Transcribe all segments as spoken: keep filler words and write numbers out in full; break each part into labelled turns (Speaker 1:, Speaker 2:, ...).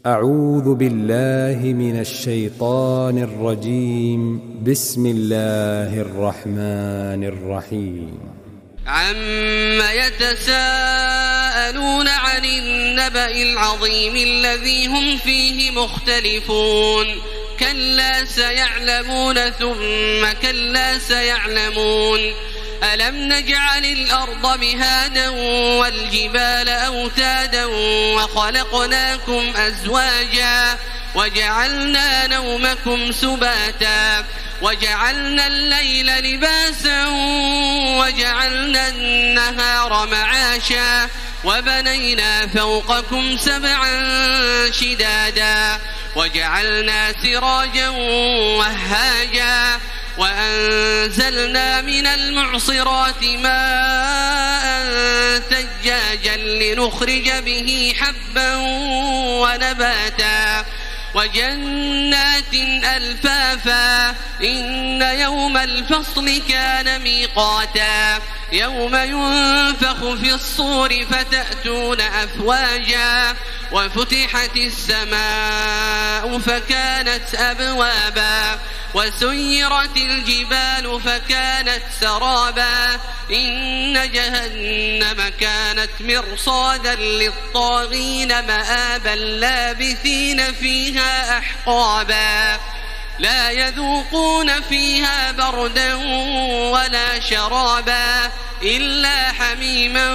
Speaker 1: أعوذ بالله من الشيطان الرجيم. بسم الله الرحمن الرحيم.
Speaker 2: عم يتساءلون عن النبأ العظيم الذي هم فيه مختلفون كلا سيعلمون ثم كلا سيعلمون ألم نجعل الأرض مهادا والجبال أوتادا وخلقناكم أزواجا وجعلنا نومكم سباتا وجعلنا الليل لباسا وجعلنا النهار معاشا وبنينا فوقكم سبعا شدادا وجعلنا سراجا وهاجا وأنزلنا من المعصرات ماء ثجاجا لنخرج به حبا ونباتا وجنات ألفافا إن يوم الفصل كان ميقاتا يوم ينفخ في الصور فتأتون أفواجا وفتحت السماء فكانت أبوابا وسيرت الجبال فكانت سرابا إن جهنم كانت مرصادا للطاغين مآبا لابثين فيها أحقابا لا يذوقون فيها بردا ولا شرابا إلا حميما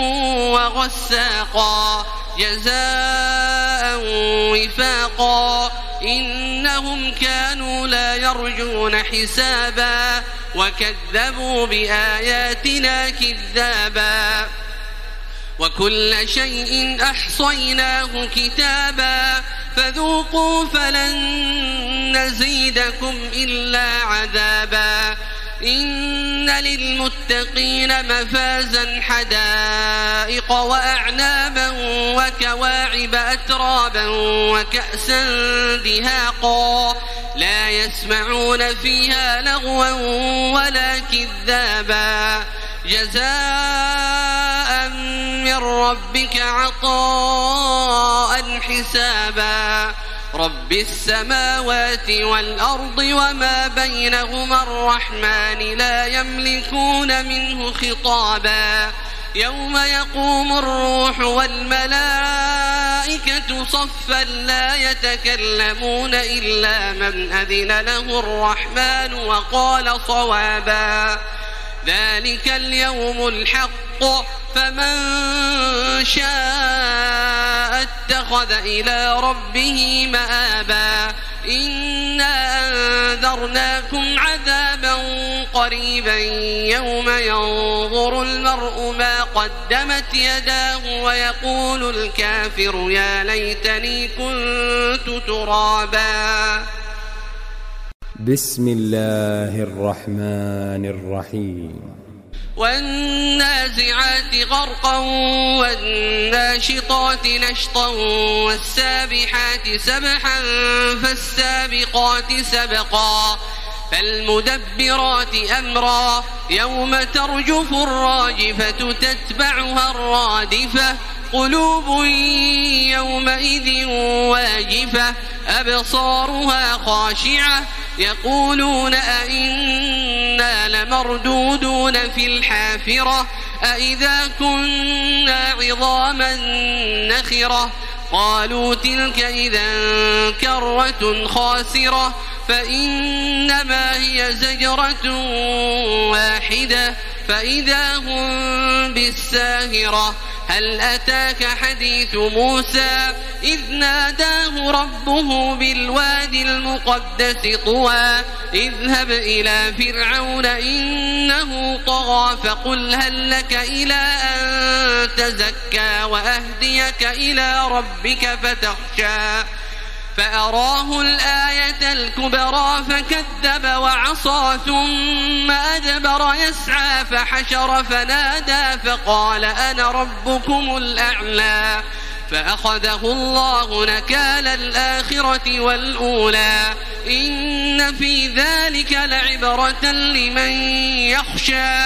Speaker 2: وغساقا جزاء وفاقا إنهم كانوا لا يرجون حسابا وكذبوا بآياتنا كذابا وكل شيء أحصيناه كتابا فذوقوا فلن نزيدكم إلا عذابا إن للمتقين مفازا حدائق وأعنابا وكواعب أترابا وكأسا دهاقا لا يسمعون فيها لغوا ولا كذابا جزاء من ربك عطاء حسابا رب السماوات والأرض وما بينهما الرحمن لا يملكون منه خطابا يوم يقوم الروح والملائكة صفا لا يتكلمون إلا من أذن له الرحمن وقال صوابا ذلك اليوم الحق فمن شاء اتخذ إلى ربه مآبا إنا أنذرناكم عذابا قريبا يوم ينظر المرء ما قدمت يداه ويقول الكافر يا ليتني كنت ترابا.
Speaker 1: بسم الله الرحمن الرحيم.
Speaker 2: والنازعات غرقا والناشطات نشطا والسابحات سبحا فالسابقات سبقا فالمدبرات أمرا يوم ترجف الراجفة تتبعها الرادفة قلوب يومئذ واجفة أبصارها خاشعة يقولون أئنا لمردودون في الحافرة أئذا كنا عظاما نخرة قالوا تلك إذا كرة خاسرة فإنما هي زجرة واحدة فإذا هم بالساهرة هل أتاك حديث موسى إذ ناداه ربه بالوادي المقدس طوى اذهب إلى فرعون إنه طغى فقل هل لك إلى أن تزكى وأهديك إلى ربك فتخشى فأراه الآية الكبرى فكذب وعصى ثم أدبر يسعى فحشر فنادى فقال أنا ربكم الأعلى فأخذه الله نكال الآخرة والأولى إن في ذلك لعبرة لمن يخشى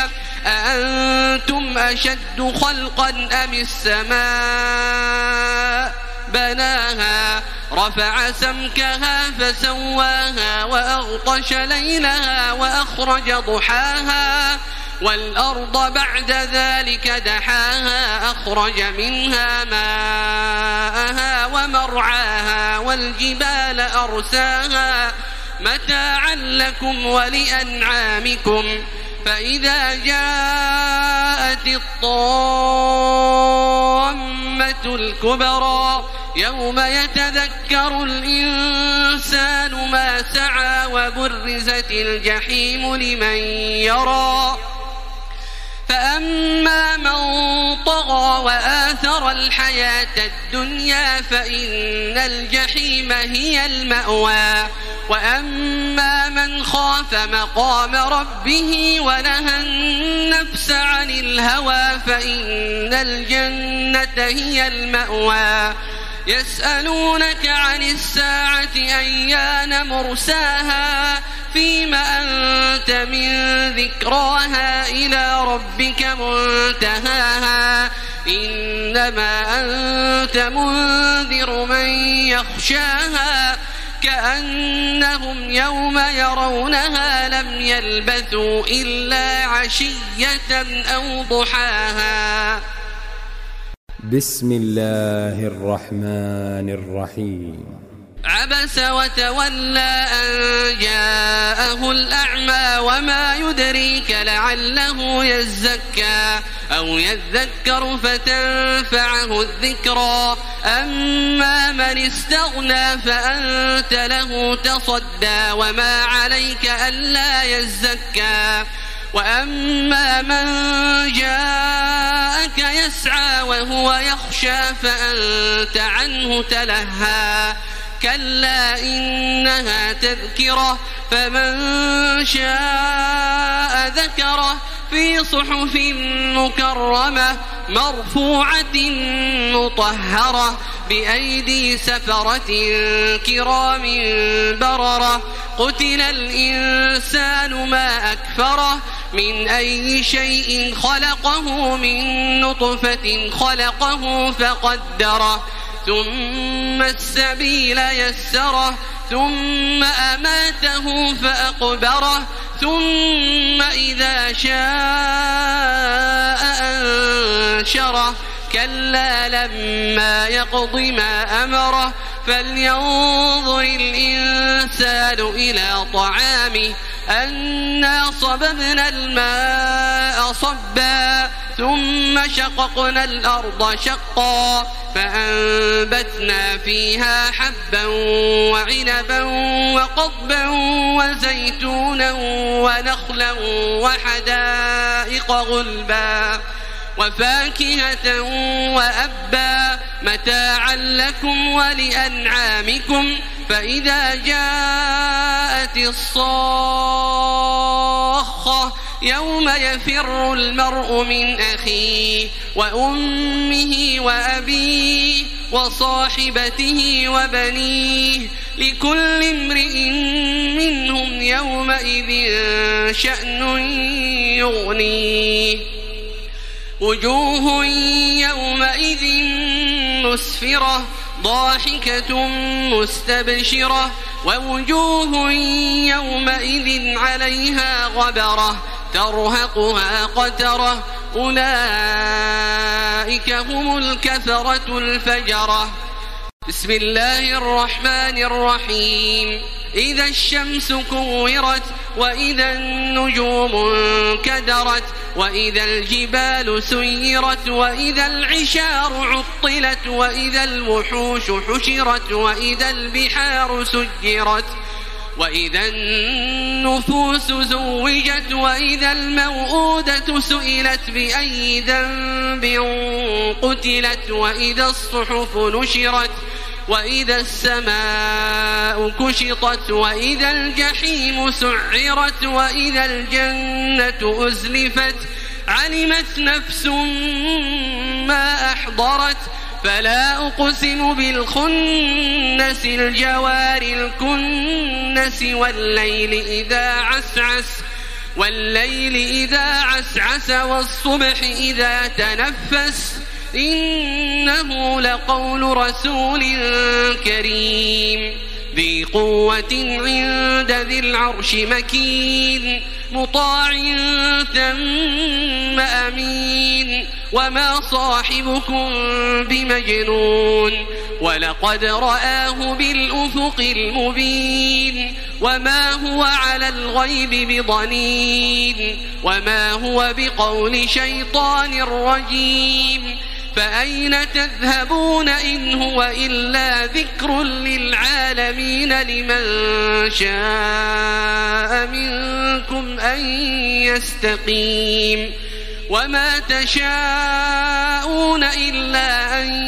Speaker 2: أأنتم أشد خلقا أم السماء بناها رفع سمكها فسواها وأغطش ليلها وأخرج ضحاها والأرض بعد ذلك دحاها أخرج منها ماءها ومرعاها والجبال أرساها متاعا لكم ولأنعامكم فإذا جاءت الطامة الكبرى يوم يتذكر الإنسان ما سعى وبرزت الجحيم لمن يرى فأما من طغى وآثر الحياة الدنيا فإن الجحيم هي المأوى وأما من خاف مقام ربه ونهى النفس عن الهوى فإن الجنة هي المأوى يسألونك عن الساعة أيان مرساها فيم أنت من ذكراها إلى ربك منتهاها إنما أنت منذر من يخشاها كأنهم يوم يرونها لم يلبثوا إلا عشية أو ضحاها.
Speaker 1: بسم الله الرحمن الرحيم.
Speaker 2: عبس وتولى أن جاءه الأعمى وما يدريك لعله يزكى أو يذكر فتنفعه الذكرى أما من استغنى فأنت له تصدى وما عليك ألا يزكى وأما من جاءك يسعى وهو يخشى فأنت عنه تلهى كلا إنها تذكرة فمن شاء ذكره في صحف مكرمة مرفوعة مطهرة بأيدي سفرة كرام بررة قتل الإنسان ما أكفره من أي شيء خلقه من نطفة خلقه فقدره ثم السبيل يسره ثم أماته فأقبره ثم إذا شاء أنشره كلا لما يقض ما أمره فلينظر الإنسان إلى طعامه أنا صببنا الماء صبا ثم شققنا الأرض شقا فأنبتنا فيها حبا وعنبا وقضبا وزيتونا ونخلا وحدائق غلبا وفاكهة وأبا متاعا لكم ولأنعامكم فإذا جاءت الصاخة يوم يفر المرء من أخيه وأمه وأبيه وصاحبته وبنيه لكل امرئ منهم يومئذ شأن يغنيه وجوه يومئذ مسفرة ضاحكة مستبشرة ووجوه يومئذ عليها غبرة ترهقها قترة أولئك هم الكفرة الفجرة. بسم الله الرحمن الرحيم. إذا الشمس كورت وإذا النجوم انكدرت وإذا الجبال سيرت وإذا العشار عطلت وإذا الوحوش حشرت وإذا البحار سجرت وإذا النفوس زوجت وإذا الموءودة سئلت بأي ذنب قتلت وإذا الصحف نشرت وإذا السماء كشطت وإذا الجحيم سعرت وإذا الجنة أزلفت علمت نفس ما أحضرت فلا أقسم بالخنس الجوار الكنس والليل إذا عسعس والليل إذا عسعس والصبح إذا تنفس إنه لقول رسول كريم ذي قوة عند ذي العرش مكين مطاع ثم أمين وما صاحبكم بمجنون ولقد رآه بالأفق المبين وما هو على الغيب بضنين وما هو بقول شيطان رجيم فأين تذهبون إن هو إلا ذكر للعالمين لمن شاء منكم أن يستقيم وما تشاءون إلا أن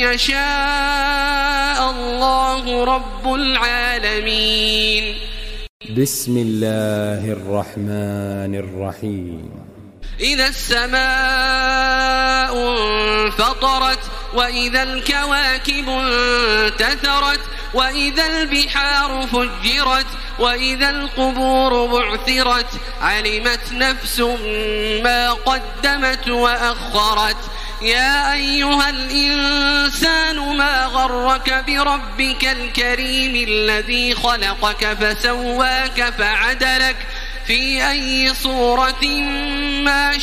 Speaker 2: يشاء الله رب العالمين.
Speaker 1: بسم الله الرحمن الرحيم.
Speaker 2: إذا السماء انفطرت وإذا الكواكب انتثرت وإذا البحار فجرت وإذا القبور بعثرت علمت نفس ما قدمت وأخرت يا أيها الإنسان ما غرك بربك الكريم الذي خلقك فسواك فعدلك في أي صورة ما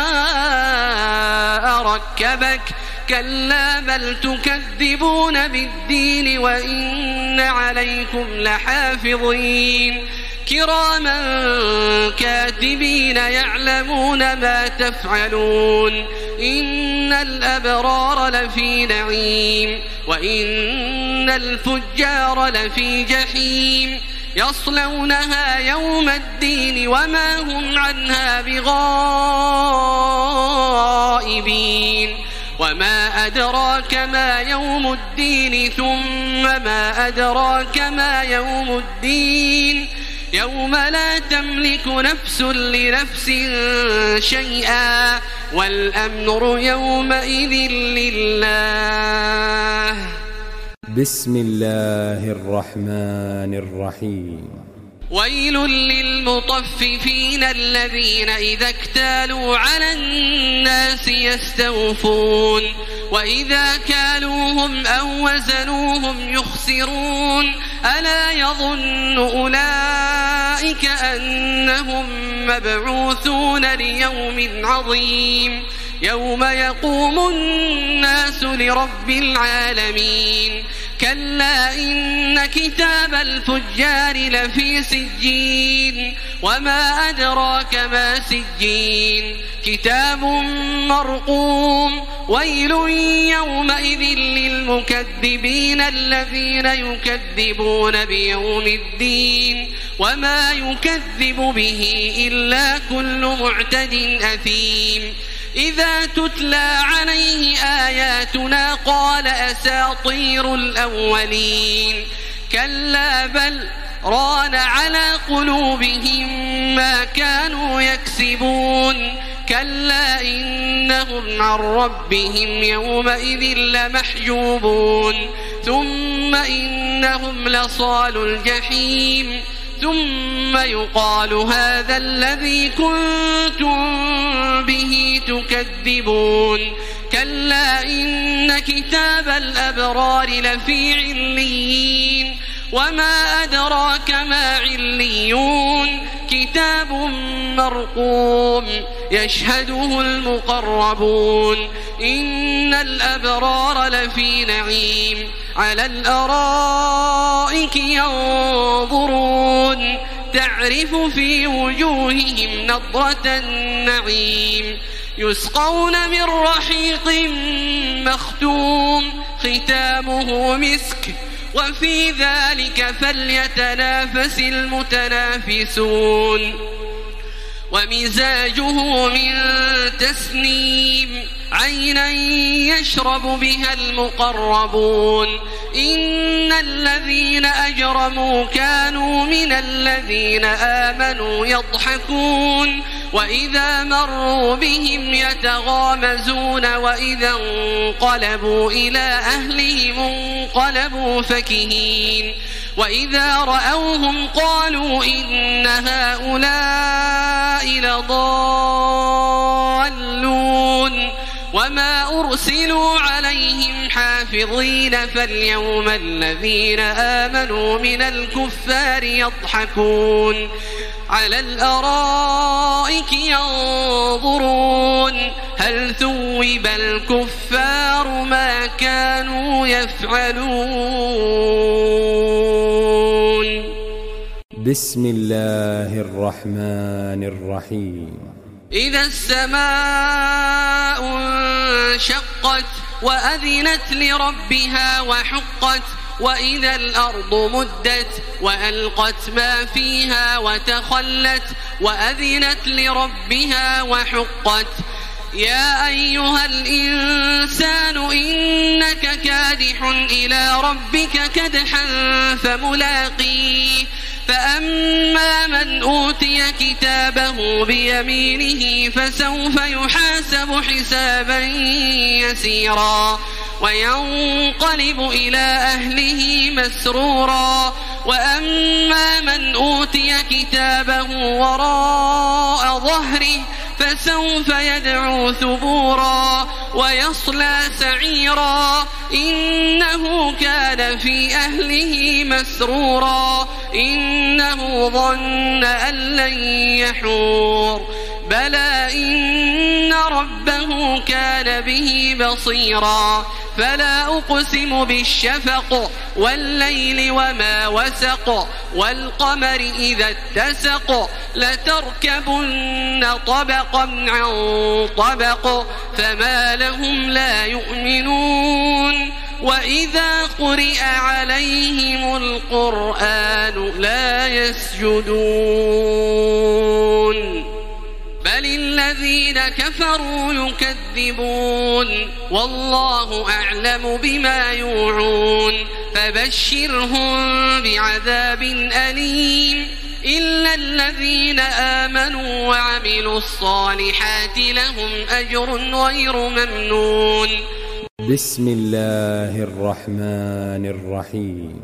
Speaker 2: شاء ركبك كلا بل تكذبون بالدين وإن عليكم لحافظين كراما كاتبين يعلمون ما تفعلون إن الأبرار لفي نعيم وإن الفجار لفي جحيم يصلونها يوم الدين وما هم عنها بغائبين وما أدراك ما يوم الدين ثم ما أدراك ما يوم الدين يوم لا تملك نفس لنفس شيئا والأمر يومئذ لله.
Speaker 1: بسم الله الرحمن الرحيم.
Speaker 2: ويل للمطففين الذين إذا اكتالوا على الناس يستوفون وإذا كالوهم أو وزنوهم يخسرون ألا يظن أولئك أنهم مبعوثون ليوم عظيم يوم يقوم الناس لرب العالمين كلا إن كتاب الفجار لفي سجين وما أدراك ما سجين كتاب مرقوم ويل يومئذ للمكذبين الذين يكذبون بيوم الدين وما يكذب به إلا كل معتد أثيم إذا تتلى عليه آياتنا قال أساطير الأولين كلا بل ران على قلوبهم ما كانوا يكسبون كلا إنهم عن ربهم يومئذ لمحجوبون ثم إنهم لصال الجحيم ثم يقال هذا الذي كنتم به تكذبون كلا إن كتاب الأبرار لفي عليين وما أدراك ما عليون كتاب مرقوم يشهده المقربون إن الأبرار لفي نعيم على الأرائك ينظرون تعرف في وجوههم نضرة النعيم يسقون من رحيق مختوم ختامه مسك وفي ذلك فليتنافس المتنافسون ومزاجه من تسنيم عينا يشرب بها المقربون إن الذين أجرموا كانوا من الذين آمنوا يضحكون وإذا مروا بهم يتغامزون وإذا انقلبوا إلى أهلهم انقلبوا فكهين وإذا رأوهم قالوا إن هؤلاء لضالون وما أرسلوا عليهم حافظين فاليوم الذين آمنوا من الكفار يضحكون على الأرائك ينظرون هل ثوب الكفار ما كانوا يفعلون.
Speaker 1: بسم الله الرحمن الرحيم.
Speaker 2: إذا السماء انشقت وأذنت لربها وحقت وإذا الأرض مدت وألقت ما فيها وتخلت وأذنت لربها وحقت يا أيها الإنسان إنك كادح إلى ربك كدحا فملاقيه فأما من أوتي كتابه بيمينه فسوف يحاسب حسابا يسيرا وينقلب إلى أهله مسرورا وأما من أوتي كتابه وراء ظهره فسوف يدعو ثبورا ويصلى سعيرا إنه كان في أهله مسرورا إنه ظن أن لن يحور بلى إن ربه كان به بصيرا فلا أقسم بالشفق والليل وما وسق والقمر إذا اتسق لتركبن طبقا عن طبق فما لهم لا يؤمنون وإذا قرئ عليهم القرآن لا يسجدون بل الذين كفروا يكذبون والله أعلم بما يوعون فبشرهم بعذاب أليم إلا الذين آمنوا وعملوا الصالحات لهم أجر غير ممنون.
Speaker 1: بسم الله الرحمن الرحيم.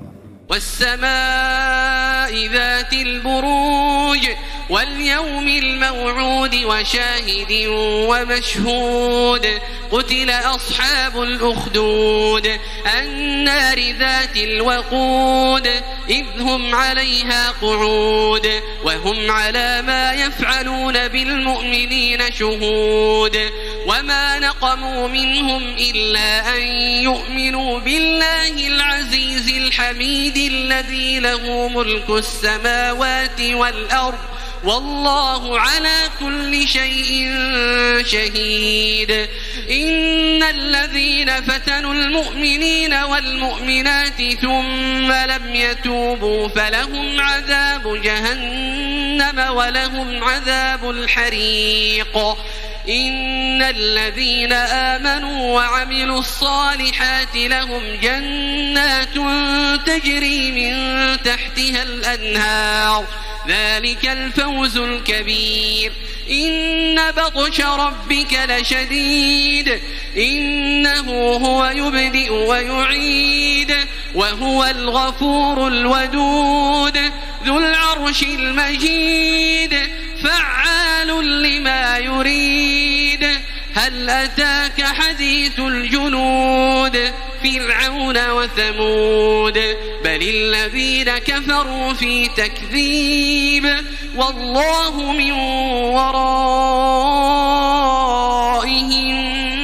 Speaker 2: والسماء ذات البروج واليوم الموعود وشاهد ومشهود قتل أصحاب الأخدود النار ذات الوقود إذ هم عليها قعود وهم على ما يفعلون بالمؤمنين شهود وما نقموا منهم إلا أن يؤمنوا بالله العزيز الحميد الذي له ملك السماوات والأرض والله على كل شيء شهيد. إن الذين فتنوا المؤمنين والمؤمنات ثم لم يتوبوا فلهم عذاب جهنم ولهم عذاب الحريق. إن الذين آمنوا وعملوا الصالحات لهم جنات تجري من تحتها الأنهار ذلك الفوز الكبير. إن بطش ربك لشديد إنه هو يبدئ ويعيد وهو الغفور الودود ذو العرش المجيد فعال لما يريد. هل أتاك حديث الجنود فرعون وثمود بل الذين كفروا في تكذيب والله من ورائهم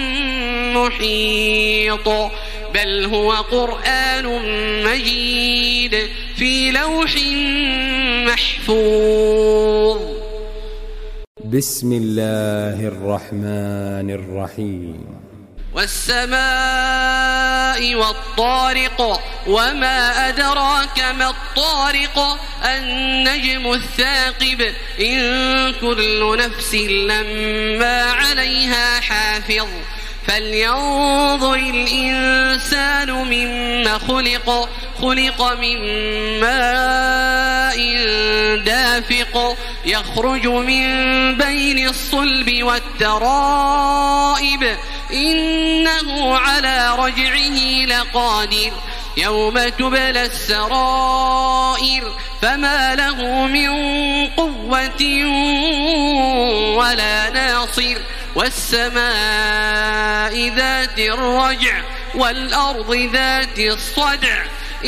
Speaker 2: محيط بل هو قرآن مجيد في لوح محفوظ.
Speaker 1: بسم الله الرحمن الرحيم.
Speaker 2: والسماء والطارق وما أدراك ما الطارق النجم الثاقب إن كل نفس لما عليها حافظ فلينظر الإنسان مما خلق خلق من ماء دافق يخرج من بين الصلب والترائب إنه على رجعه لقادر يوم تبلى السرائر فما له من قوة ولا ناصر والسماء ذات الرجع والأرض ذات الصدع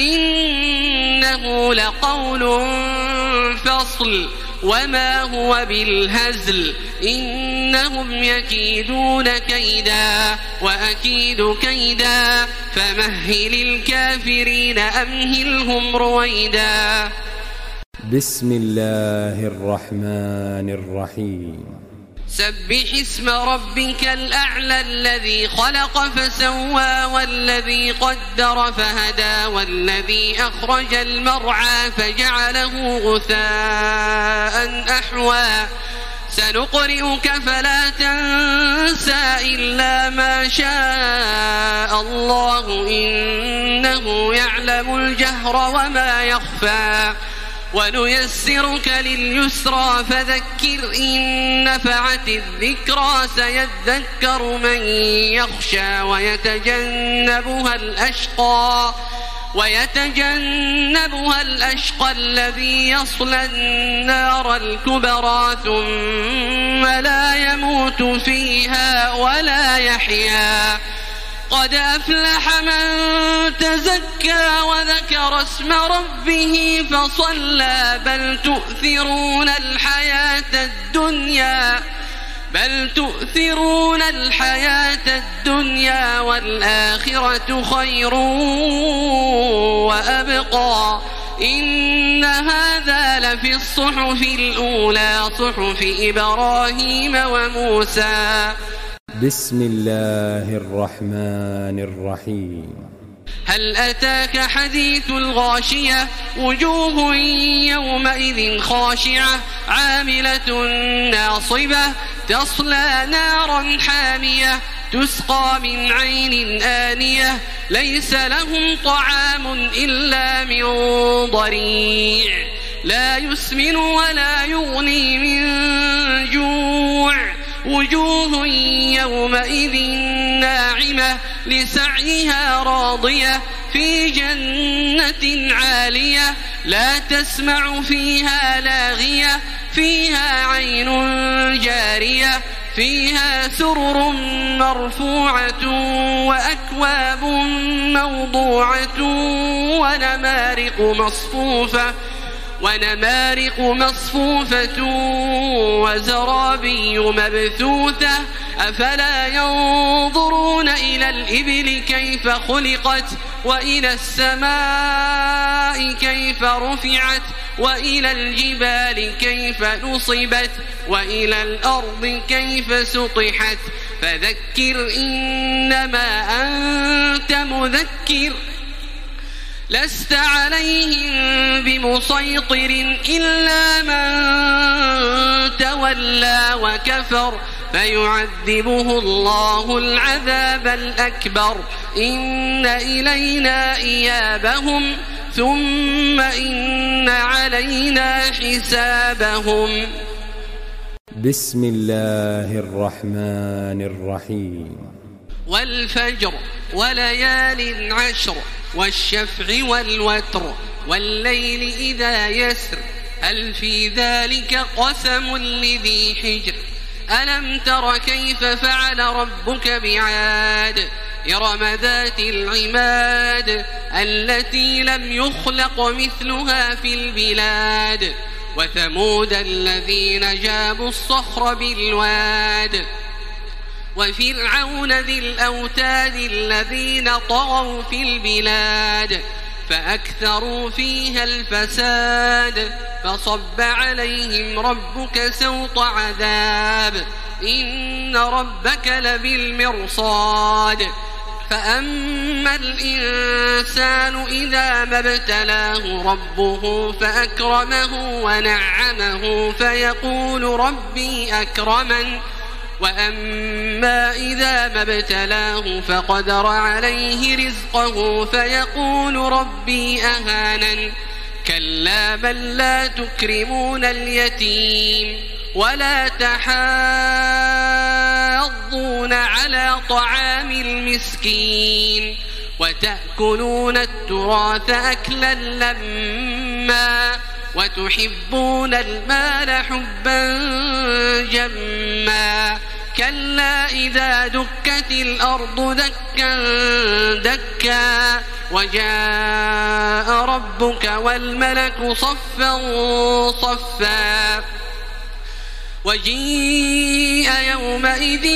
Speaker 2: إنه لقول فصل وما هو بالهزل إنهم يكيدون كيدا وأكيد كيدا فمهل الكافرين أمهلهم رويدا.
Speaker 1: بسم الله الرحمن الرحيم.
Speaker 2: سبح اسم ربك الأعلى الذي خلق فسوى والذي قدر فهدى والذي أخرج المرعى فجعله غثاء أحوى سنقرئك فلا تنسى إلا ما شاء الله إنه يعلم الجهر وما يخفى ونيسرك لليسرى فذكر إن نفعت الذكرى سيذكر من يخشى ويتجنبها الأشقى ويتجنبها الأشقى الذي يصلى النار الكبرى ثم لا يموت فيها ولا يحيا قد أفلح من تزكى وذكر اسم ربه فصلى بل تؤثرون الحياة الدنيا بل تؤثرون الحياة الدنيا والآخرة خير وأبقى إن هذا لفي الصحف الأولى صحف إبراهيم وموسى.
Speaker 1: بسم الله الرحمن الرحيم.
Speaker 2: هل أتاك حديث الغاشية وجوه يومئذ خاشعة عاملة ناصبة تصلى نارا حامية تسقى من عين آنية ليس لهم طعام إلا من ضريع لا يسمن ولا يغني من جوع وجوه يومئذ ناعمة لسعيها راضية في جنة عالية لا تسمع فيها لاغية فيها عين جارية فيها سرر مرفوعة وأكواب موضوعة ونمارق مصفوفة ونمارق مصفوفة وزرابي مبثوثة أفلا ينظرون إلى الإبل كيف خلقت وإلى السماء كيف رفعت وإلى الجبال كيف نصبت وإلى الأرض كيف سطحت فذكر إنما أنت مذكر لست عليهم بمسيطر إلا من تولى وكفر فيعذبه الله العذاب الأكبر إن إلينا إيابهم ثم إن علينا حسابهم.
Speaker 1: بسم الله الرحمن الرحيم.
Speaker 2: والفجر وليال عشر والشفع والوتر والليل إذا يسر هل في ذلك قسم لذي حجر ألم تر كيف فعل ربك بعاد إرم ذات العماد التي لم يخلق مثلها في البلاد وثمود الذين جابوا الصخر بالواد وفرعون ذي الأوتاد الذين طغوا في البلاد فأكثروا فيها الفساد فصب عليهم ربك سوط عذاب إن ربك لبالمرصاد فأما الإنسان إذا ما ابتلاه ربه فأكرمه ونعمه فيقول ربي أكرمن وأما إذا ما ابتلاه فقدر عليه رزقه فيقول ربي أهانن كلا بل لا تكرمون اليتيم ولا تحاضون على طعام المسكين وتأكلون التراث أكلا لما وتحبون المال حبا جما كلا إذا دكت الأرض دكا دكا وجاء ربك والملك صفا صفا وجيء يومئذ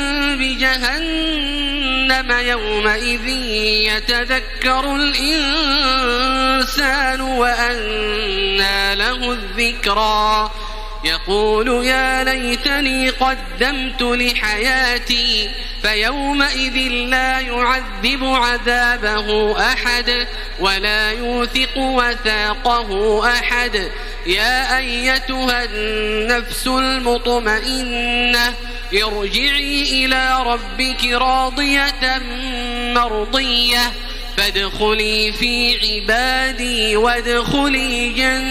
Speaker 2: بجهنم يومئذ يتذكر الإنسان وأنى له الذكرى يقول يا ليتني قدمت لحياتي فيومئذ لا يعذب عذابه أحد ولا يوثق وثاقه أحد يا أيتها النفس المطمئنة ارجعي إلى ربك راضية مرضية فادخلي في عبادي وادخلي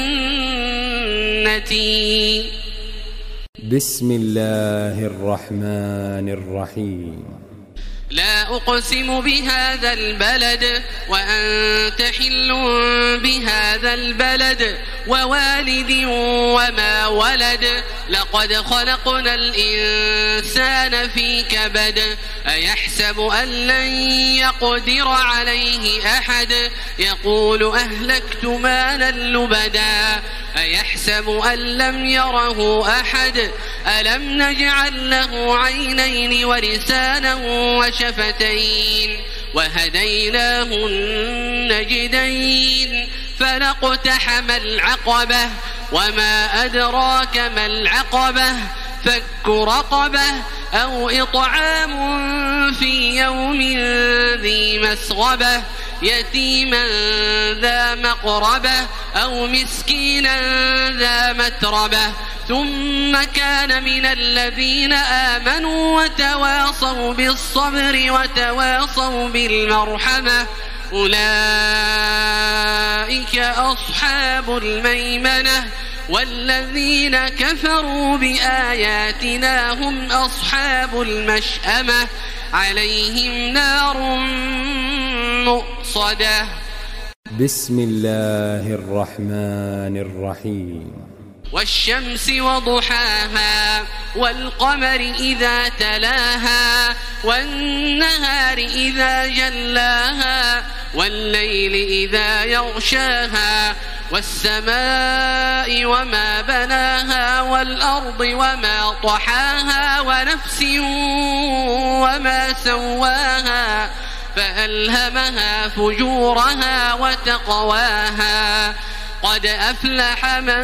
Speaker 2: جنتي.
Speaker 1: بسم الله الرحمن الرحيم.
Speaker 2: لا أقسم بهذا البلد وأنت حل بهذا البلد ووالد وما ولد لقد خلقنا الإنسان في كبد أيحسب أن لن يقدر عليه أحد يقول أهلكت مالا لبدا أيحسب أن لم يره أحد ألم نجعل له عينين ولسانا وشفتين وهديناه النجدين فلاقتحم العقبة وما أدراك ما العقبة فك رقبة أو إطعام في يوم ذي مسغبة يتيما ذا مقربة أو مسكينا ذا متربة ثم كان من الذين آمنوا وتواصوا بالصبر وتواصوا بالمرحمة أولئك أصحاب الميمنة والذين كفروا بآياتنا هم أصحاب المشأمة عليهم نار مؤصدة.
Speaker 1: بسم الله الرحمن الرحيم.
Speaker 2: والشمس وضحاها والقمر إذا تلاها والنهار إذا جلاها والليل إذا يغشاها والسماء وما بناها والأرض وما طحاها ونفس وما سواها فألهمها فجورها وتقواها قد أفلح من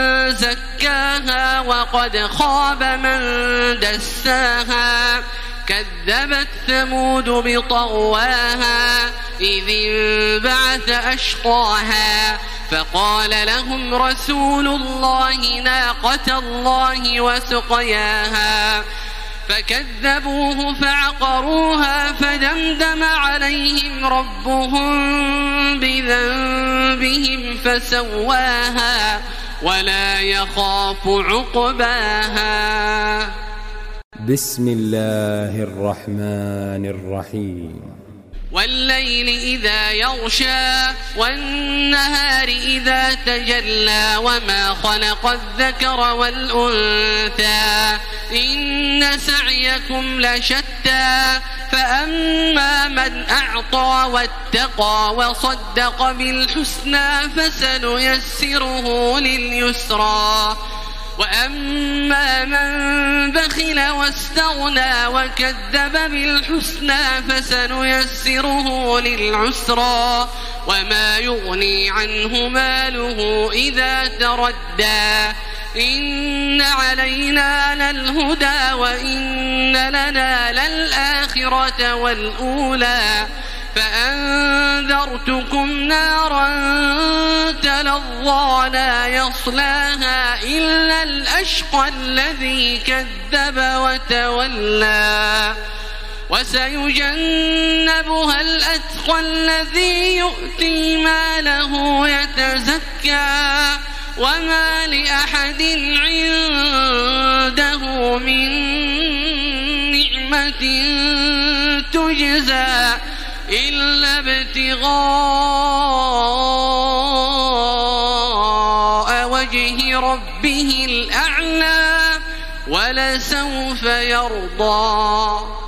Speaker 2: زكاها وقد خاب من دساها كذبت ثمود بطغواها إذ انبعث أشقاها فقال لهم رسول الله ناقة الله وسقياها فكذبوه فعقروها فدمدم عليهم ربهم بذنبهم فسواها ولا يخاف عقباها.
Speaker 1: بسم الله الرحمن الرحيم.
Speaker 2: والليل إذا يغشى والنهار إذا تجلى وما خلق الذكر والأنثى إن سعيكم لشتى فأما من أعطى واتقى وصدق بالحسنى فسنيسره لليسرى وأما من بخل واستغنى وكذب بالحسنى فسنيسره للعسرى وما يغني عنه ماله إذا تردى إن علينا للهدى وإن لنا للآخرة والأولى فأنذرتكم نارا تلظى لا يصلاها إلا الأشقى الذي كذب وتولى وسيجنبها الأتقى الذي يؤتي ماله يتزكى وما لأحد عنده من نعمة تجزى إلا ابتغاء وجه ربه الأعلى ولسوف يرضى.